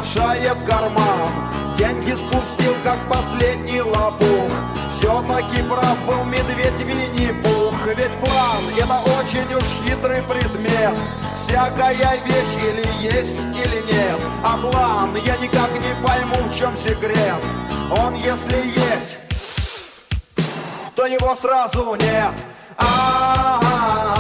опустошает карман. Деньги спустил, как последний лопух. Все-таки прав был медведь Винни-Пух. Ведь план — это очень уж хитрый предмет. Всякая вещь или есть, или нет. А план, я никак не пойму, в чем секрет. Он, если есть, то его сразу нет. А-а-а.